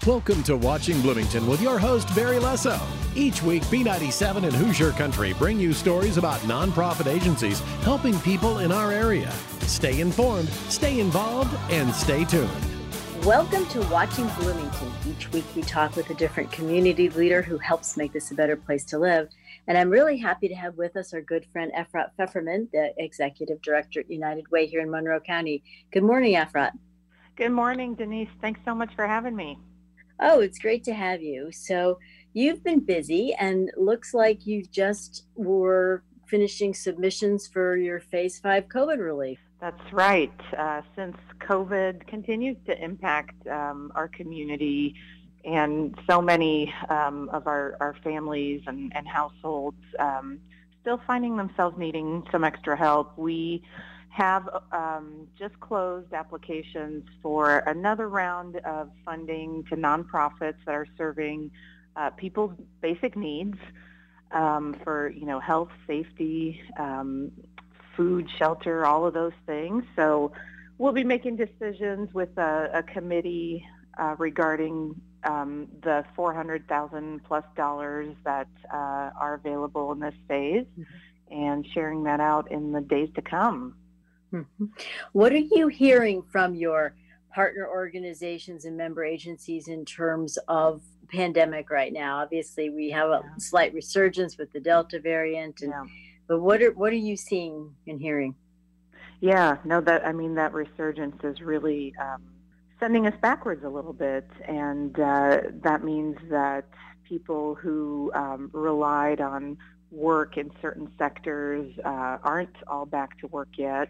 Welcome to Watching Bloomington with your host, Barry Lesso. Each week, B97 and Hoosier Country bring you stories about nonprofit agencies helping people in our area. Stay informed, stay involved, and stay tuned. Welcome to Watching Bloomington. Each week we talk with a different community leader who helps make this a better place to live. And I'm really happy to have with us our good friend Efrat Pfefferman, the Executive Director at United Way here in Monroe County. Good morning, Efrat. Good morning, Denise. Thanks so much for having me. Oh, it's great to have you. So you've been busy and looks like you just were finishing submissions for your Phase 5 COVID relief. That's right. Since COVID continues to impact our community and so many of our families and households still finding themselves needing some extra help, we have just closed applications for another round of funding to nonprofits that are serving people's basic needs for, health, safety, food, shelter, all of those things. So we'll be making decisions with a committee regarding the $400,000 plus that are available in this phase, and sharing that out in the days to come. Mm-hmm. What are you hearing from your partner organizations and member agencies in terms of pandemic right now? Obviously, we have a slight resurgence with the Delta variant, but what are you seeing and hearing? Yeah, no, that resurgence is really sending us backwards a little bit, and that means that people who relied on work in certain sectors aren't all back to work yet.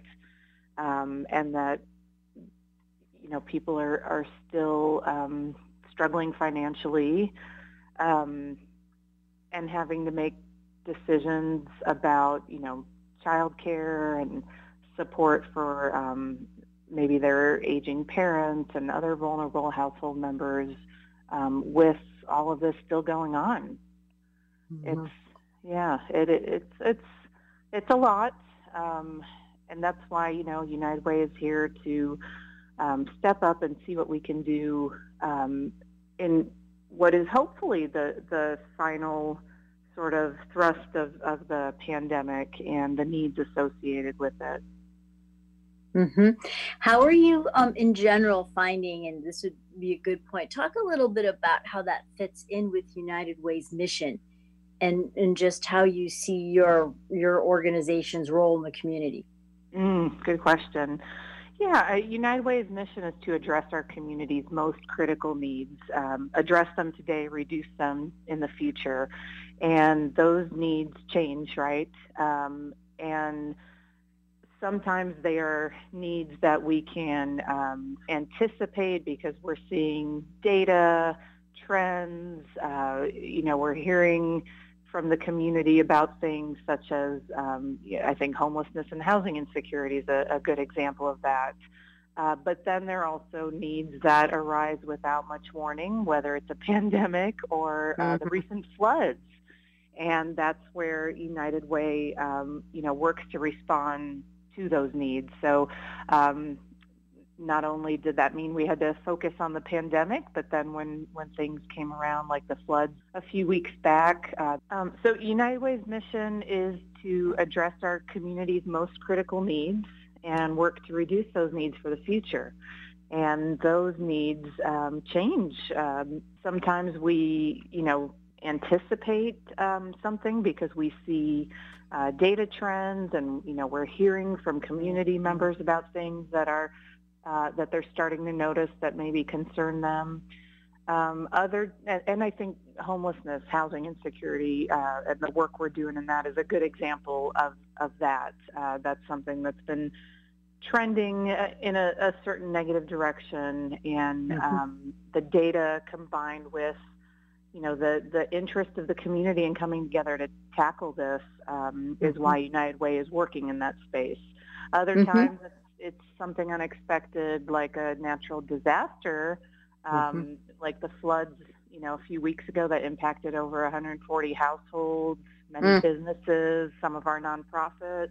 And that, people are still struggling financially and having to make decisions about, childcare and support for maybe their aging parents and other vulnerable household members with all of this still going on. Mm-hmm. It's a lot. And that's why, United Way is here to step up and see what we can do in what is hopefully the final sort of thrust of the pandemic and the needs associated with it. Mm-hmm. How are you in general finding, and this would be a good point, talk a little bit about how that fits in with United Way's mission and just how you see your organization's role in the community? Good question. Yeah, United Way's mission is to address our community's most critical needs, address them today, reduce them in the future. And those needs change, right? And sometimes they are needs that we can anticipate because we're seeing data, trends, we're hearing from the community about things such as, I think homelessness and housing insecurity is a good example of that. But then there are also needs that arise without much warning, whether it's a pandemic or the recent floods. And that's where United Way, works to respond to those needs. So not only did that mean we had to focus on the pandemic, but then when things came around, like the floods a few weeks back. So United Way's mission is to address our community's most critical needs and work to reduce those needs for the future. And those needs change. Sometimes we, anticipate something because we see data trends, and, we're hearing from community members about things that are that they're starting to notice that maybe concern them. And I think homelessness, housing insecurity, and the work we're doing in that is a good example of that. That's something that's been trending in a certain negative direction, and the data combined with, the interest of the community in coming together to tackle this is why United Way is working in that space. Other times it's something unexpected, like a natural disaster, like the floods, a few weeks ago that impacted over 140 households, many businesses, some of our nonprofits,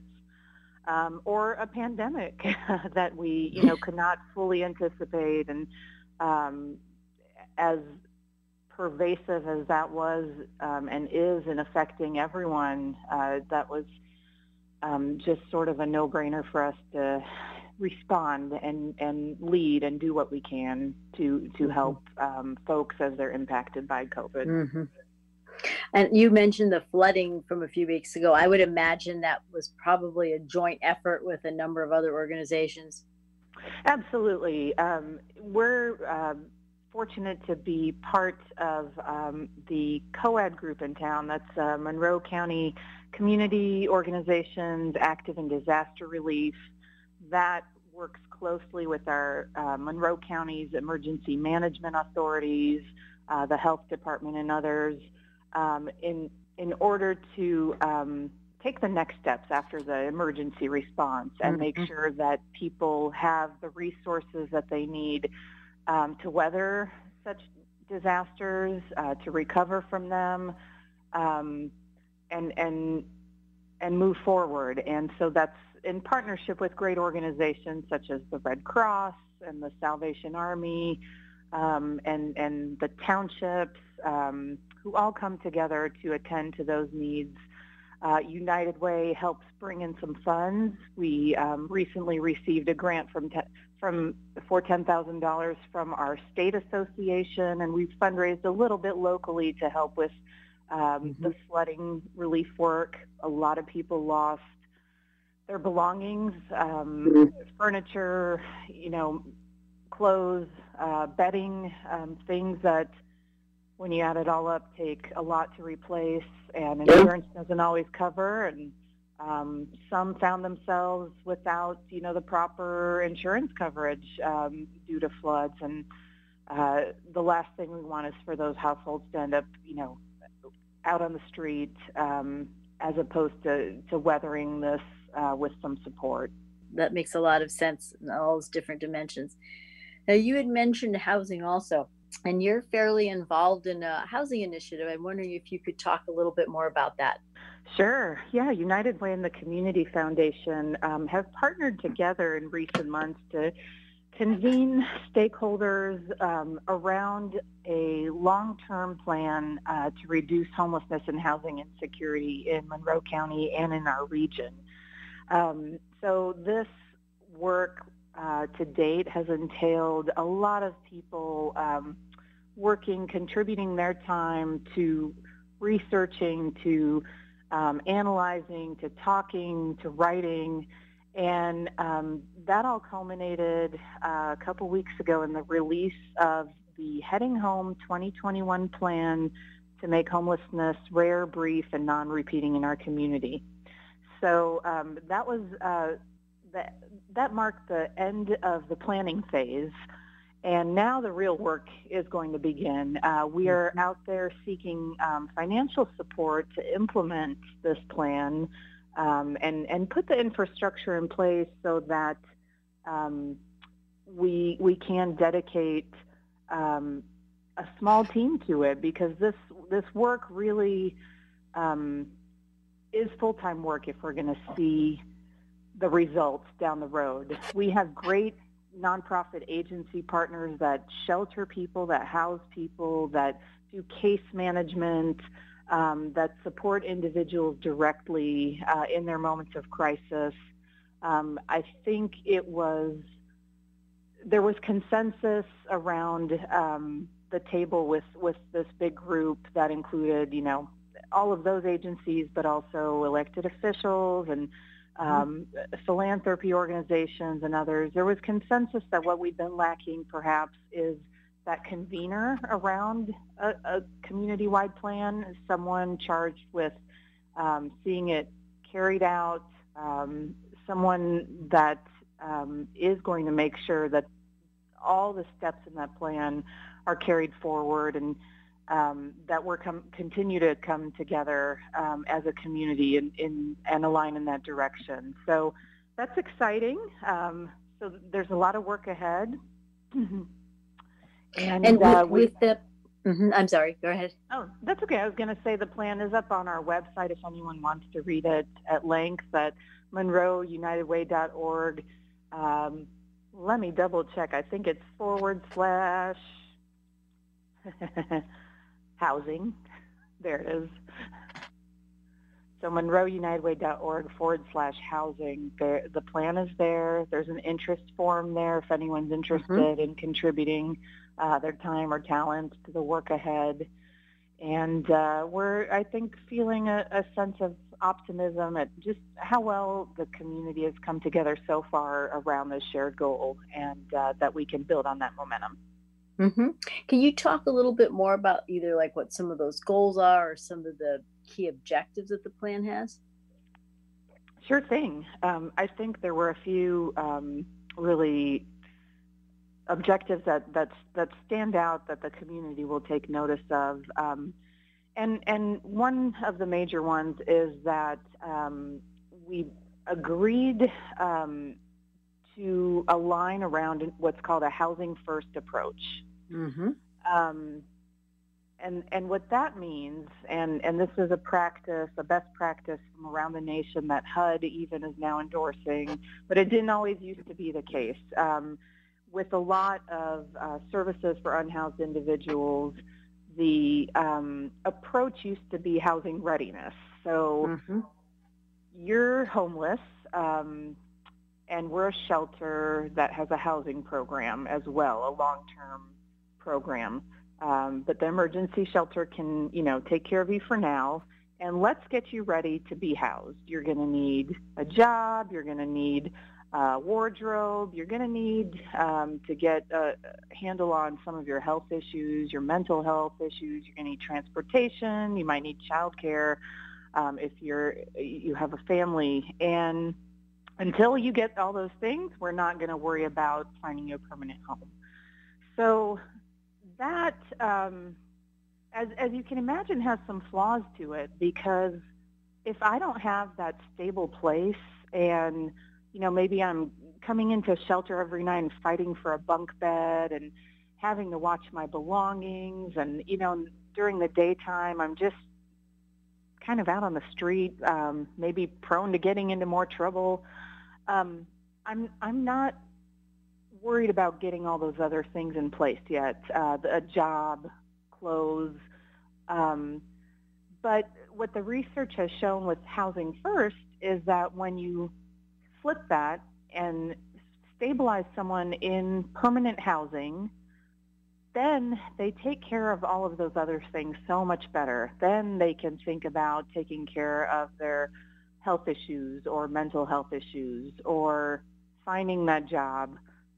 or a pandemic that we, could not fully anticipate and as pervasive as that was and is in affecting everyone, that was just sort of a no-brainer for us to respond and lead and do what we can to help folks as they're impacted by COVID. Mm-hmm. And you mentioned the flooding from a few weeks ago. I would imagine that was probably a joint effort with a number of other organizations. Absolutely. We're fortunate to be part of the COAD group in town. That's Monroe County Community Organizations Active in Disaster Relief. That works closely with our Monroe County's emergency management authorities, the health department, and others, in order to take the next steps after the emergency response and make sure that people have the resources that they need to weather such disasters, to recover from them, and move forward. And so that's in partnership with great organizations such as the Red Cross and the Salvation Army, and the townships, who all come together to attend to those needs. United Way helps bring in some funds. We recently received a grant for $10,000 from our state association, and we've fundraised a little bit locally to help with the flooding relief work. A lot of people lost their belongings, furniture, clothes, bedding, things that, when you add it all up, take a lot to replace, and insurance doesn't always cover. And some found themselves without, the proper insurance coverage due to floods. And the last thing we want is for those households to end up, out on the street, as opposed to weathering this with some support. That makes a lot of sense in all those different dimensions. Now, you had mentioned housing also, and you're fairly involved in a housing initiative. I'm wondering if you could talk a little bit more about that. Sure. Yeah, United Way and the Community Foundation have partnered together in recent months to convene stakeholders around a long-term plan to reduce homelessness and housing insecurity in Monroe County and in our region. So this work to date has entailed a lot of people contributing their time to researching, to analyzing, to talking, to writing, and that all culminated a couple weeks ago in the release of the Heading Home 2021 plan to make homelessness rare, brief, and non-repeating in our community. So that was that marked the end of the planning phase, and now the real work is going to begin. We are out there seeking financial support to implement this plan and put the infrastructure in place so that we can dedicate a small team to it, because this work really is full-time work if we're going to see the results down the road. We have great nonprofit agency partners that shelter people, that house people, that do case management, that support individuals directly in their moments of crisis. I think there was consensus around the table with this big group that included, all of those agencies, but also elected officials and philanthropy organizations and others. There was consensus that what we've been lacking perhaps is that convener around a community-wide plan, someone charged with seeing it carried out, someone that is going to make sure that all the steps in that plan are carried forward, and that we're continue to come together as a community and align in that direction. So that's exciting. So there's a lot of work ahead. And with the, I'm sorry, go ahead. Oh, that's okay. I was going to say the plan is up on our website if anyone wants to read it at length at monroeunitedway.org. Let me double check. I think it's / Housing. There it is. So MonroeUnitedWay.org/housing. The plan is there. There's an interest form there if anyone's interested in contributing their time or talent to the work ahead. And we're, I think, feeling a sense of optimism at just how well the community has come together so far around this shared goal, and that we can build on that momentum. Can you talk a little bit more about either like what some of those goals are or some of the key objectives that the plan has? Sure thing. I think there were a few really objectives that stand out that the community will take notice of. And one of the major ones is that we agreed to align around what's called a housing first approach. And what that means, and this is a best practice from around the nation that HUD even is now endorsing, but it didn't always used to be the case. With a lot of services for unhoused individuals, the approach used to be housing readiness. So you're homeless, and we're a shelter that has a housing program as well, a long-term program. But the emergency shelter can, take care of you for now, and let's get you ready to be housed. You're going to need a job. You're going to need a wardrobe. You're going to need to get a handle on some of your health issues, your mental health issues. You're going to need transportation. You might need childcare if you have a family. And until you get all those things, we're not going to worry about finding you a permanent home. So that, as you can imagine, has some flaws to it, because if I don't have that stable place and, maybe I'm coming into a shelter every night and fighting for a bunk bed and having to watch my belongings, and, during the daytime I'm just kind of out on the street, maybe prone to getting into more trouble. I'm not worried about getting all those other things in place yet, a job, clothes. But what the research has shown with Housing First is that when you flip that and stabilize someone in permanent housing, then they take care of all of those other things so much better. Then they can think about taking care of their health issues or mental health issues or finding that job,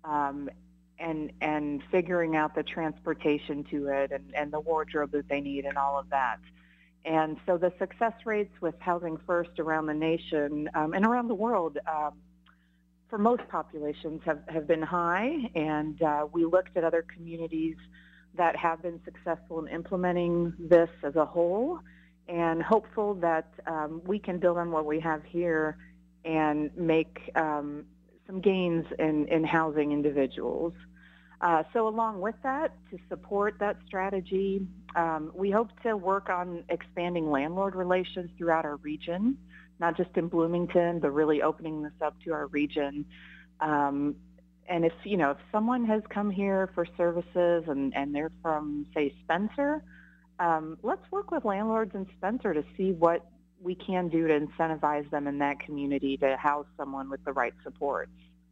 and figuring out the transportation to it and the wardrobe that they need and all of that. And so the success rates with Housing First around the nation and around the world for most populations have been high. And we looked at other communities that have been successful in implementing this as a whole, and hopeful that we can build on what we have here and make some gains in housing individuals. So along with that, to support that strategy, we hope to work on expanding landlord relations throughout our region, not just in Bloomington, but really opening this up to our region. And if someone has come here for services and they're from, say, Spencer, let's work with landlords in Spencer to see what we can do to incentivize them in that community to house someone with the right supports.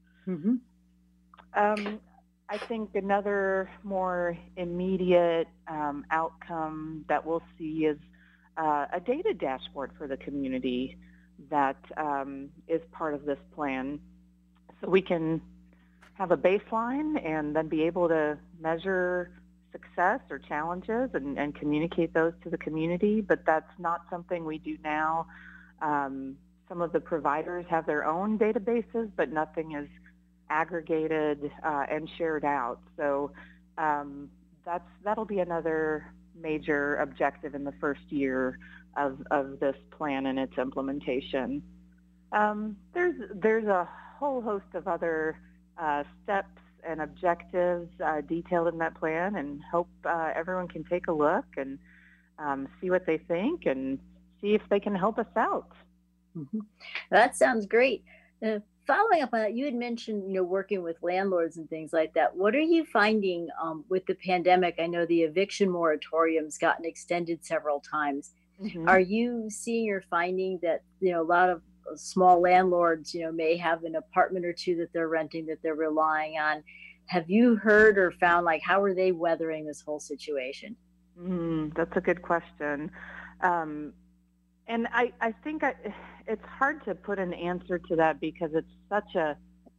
I think another more immediate outcome that we'll see is a data dashboard for the community that is part of this plan. So we can have a baseline and then be able to measure success or challenges and communicate those to the community, but that's not something we do now. Some of the providers have their own databases, but nothing is aggregated and shared out. So that'll be another major objective in the first year of this plan and its implementation. There's a whole host of other steps and objectives detailed in that plan, and hope everyone can take a look and see what they think and see if they can help us out. That sounds great. following up on that, you had mentioned, working with landlords and things like that. What are you finding with the pandemic? I know the eviction moratorium's gotten extended several times. Hmm. Are you seeing or finding that, a lot of small landlords, may have an apartment or two that they're renting that they're relying on? Have you heard or found, like, how are they weathering this whole situation? That's a good question. Um, and I think it's hard to put an answer to that because it's such a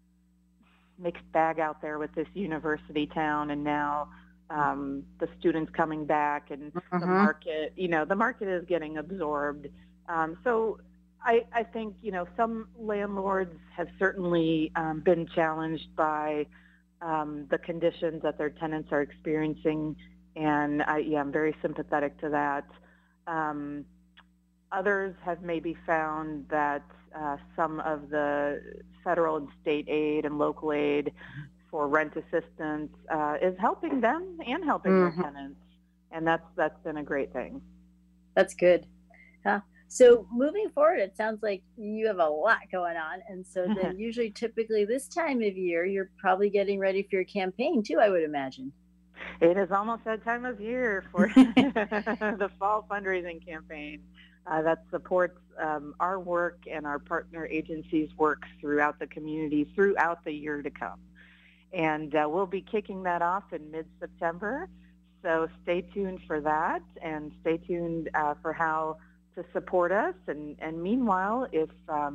mixed bag out there with this university town, and now the students coming back, and the Mm-hmm. market, the market is getting absorbed. So I think, some landlords have certainly been challenged by the conditions that their tenants are experiencing, and I'm very sympathetic to that. Um, Others have maybe found that some of the federal and state aid and local aid for rent assistance is helping them and helping their Mm-hmm. tenants, and that's been a great thing. That's good. Huh? So moving forward, it sounds like you have a lot going on. And so then usually typically this time of year, you're probably getting ready for your campaign too, I would imagine. It is almost that time of year for the fall fundraising campaign that supports our work and our partner agencies' work throughout the community throughout the year to come. And we'll be kicking that off in mid-September. So stay tuned for that, and stay tuned for how to support us. And meanwhile, if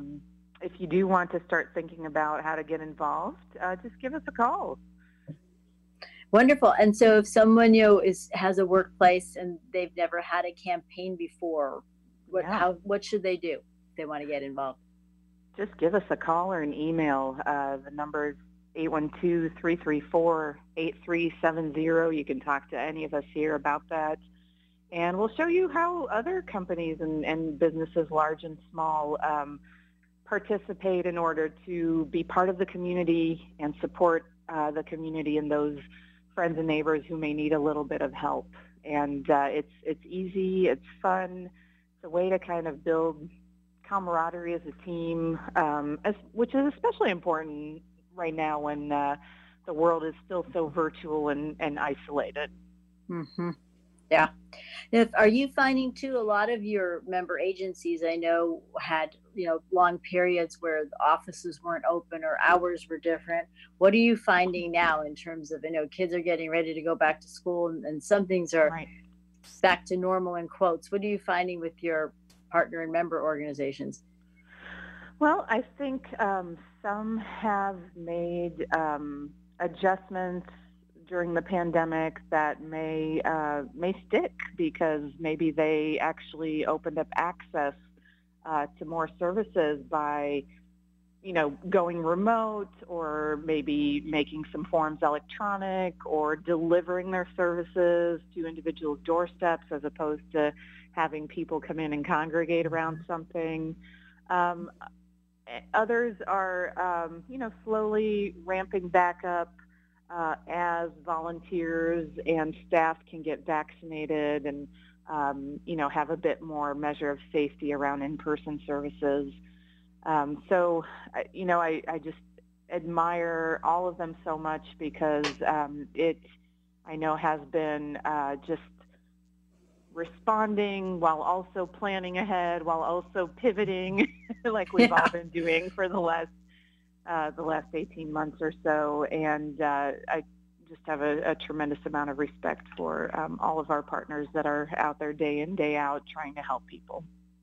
you do want to start thinking about how to get involved, just give us a call. Wonderful. And so if someone, has a workplace and they've never had a campaign before, what should they do if they want to get involved? Just give us a call or an email. The number is 812-334-8370. You can talk to any of us here about that. And we'll show you how other companies and businesses, large and small, participate in order to be part of the community and support the community and those friends and neighbors who may need a little bit of help. And it's easy, it's fun. It's a way to kind of build camaraderie as a team, which is especially important right now when the world is still so virtual and isolated. Mm-hmm. Yeah. Are you finding too, a lot of your member agencies, I know, had, long periods where the offices weren't open or hours were different. What are you finding now in terms of, kids are getting ready to go back to school and some things are Right. back to normal in quotes? What are you finding with your partner and member organizations? Well, I think some have made adjustments during the pandemic that may stick because maybe they actually opened up access to more services by, going remote, or maybe making some forms electronic, or delivering their services to individuals' doorsteps as opposed to having people come in and congregate around something. Others are, slowly ramping back up as volunteers and staff can get vaccinated and, have a bit more measure of safety around in-person services. So, I just admire all of them so much because it, I know, has been just responding while also planning ahead, while also pivoting like we've all been doing for the last 18 months or so. And I just have a tremendous amount of respect for all of our partners that are out there day in, day out trying to help people.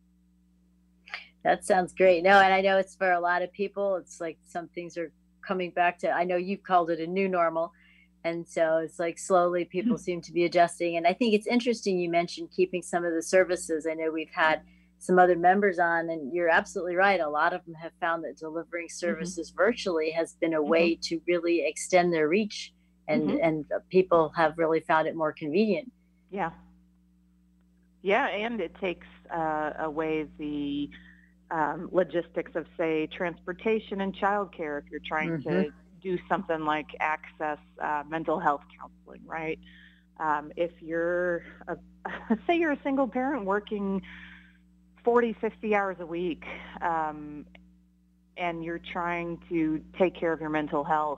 That sounds great. No, and I know it's for a lot of people, it's like some things are coming back to, I know you've called it a new normal. And so it's like slowly people seem to be adjusting. And I think it's interesting you mentioned keeping some of the services. I know we've had some other members on, and you're absolutely right. A lot of them have found that delivering services virtually has been a way to really extend their reach, and people have really found it more convenient. Yeah. Yeah, and it takes away the logistics of, say, transportation and childcare if you're trying to do something like access mental health counseling, right? If you're, say you're a single parent working 40, 50 hours a week, and you're trying to take care of your mental health,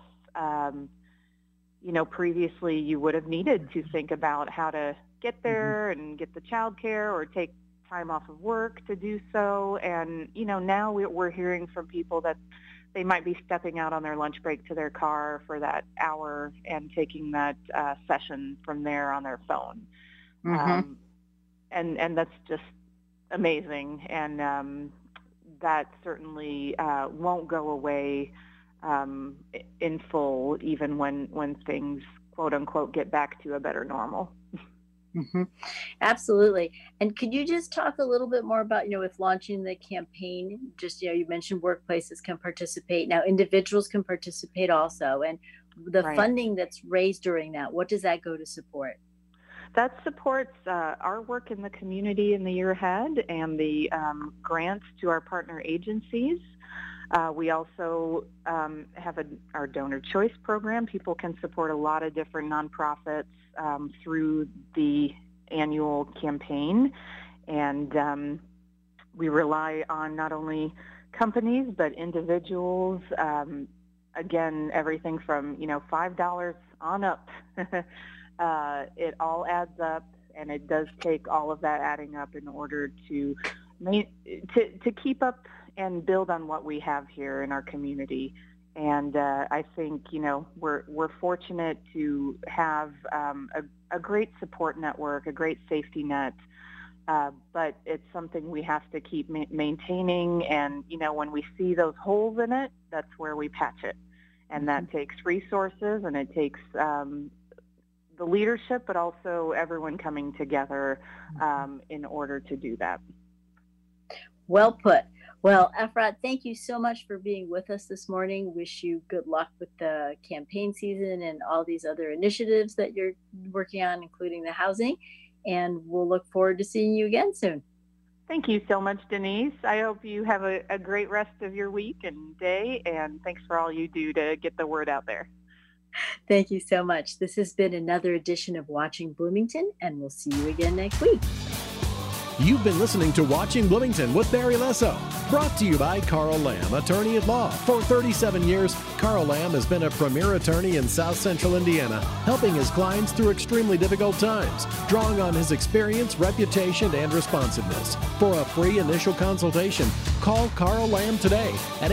previously you would have needed to think about how to get there and get the child care or take time off of work to do so. And, now we're hearing from people that they might be stepping out on their lunch break to their car for that hour and taking that session from there on their phone. And that's just amazing. And that certainly won't go away in full, even when things, quote unquote, get back to a better normal. Absolutely. And could you just talk a little bit more about, with launching the campaign, just, you mentioned workplaces can participate. Now, individuals can participate also. And the funding that's raised during that, what does that go to support? That supports our work in the community in the year ahead and the grants to our partner agencies. We also have our donor choice program. People can support a lot of different nonprofits through the annual campaign. And we rely on not only companies, but individuals. Again, everything from, $5 on up. It all adds up, and it does take all of that adding up in order to keep up and build on what we have here in our community. And I think, we're fortunate to have a great support network, a great safety net, but it's something we have to keep maintaining. And, when we see those holes in it, that's where we patch it. And that takes resources, and it takes the leadership, but also everyone coming together in order to do that. Well put. Well, Efrat, thank you so much for being with us this morning. Wish you good luck with the campaign season and all these other initiatives that you're working on, including the housing. And we'll look forward to seeing you again soon. Thank you so much, Denise. I hope you have a great rest of your week and day, and thanks for all you do to get the word out there. Thank you so much. This has been another edition of Watching Bloomington, and we'll see you again next week. You've been listening to Watching Bloomington with Barry Lesso, brought to you by Carl Lamb, attorney at law. For 37 years, Carl Lamb has been a premier attorney in South Central Indiana, helping his clients through extremely difficult times, drawing on his experience, reputation, and responsiveness. For a free initial consultation, call Carl Lamb today at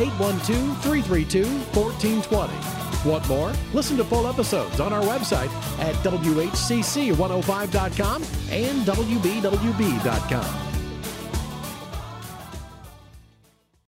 812-332-1420. Want more? Listen to full episodes on our website at WHCC105.com and WBWB.com.